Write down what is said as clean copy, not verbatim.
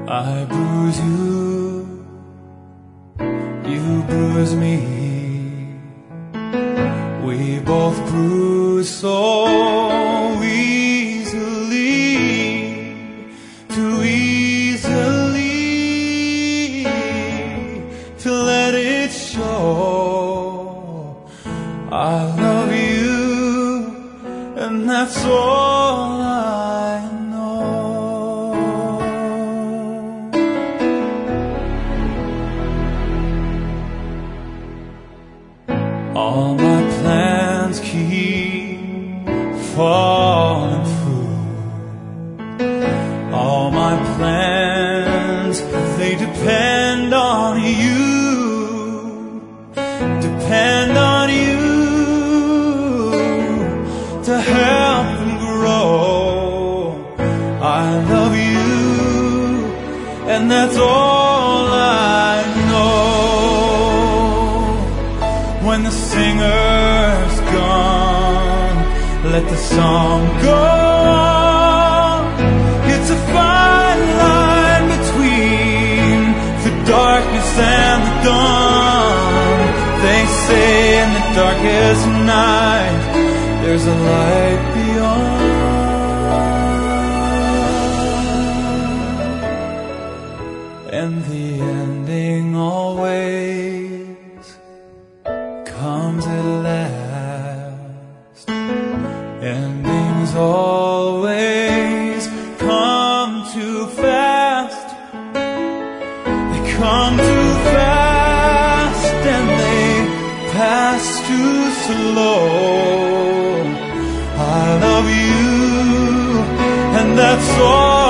I bruise you, you bruise me. We both bruise so easily, too easily, to let it show. I love you, and that's all I know. All my plans keep falling through. All my plans, they depend on you. Depend on you to help them grow. I love you, and that's all I know. When the singer's gone, let the song go on. It's a fine line between the darkness and the dawn. They say in the darkest night there's a light beyond. And the ending always comes at last. Endings always come too fast. They come too fast and they pass too slow. I love you, and that's all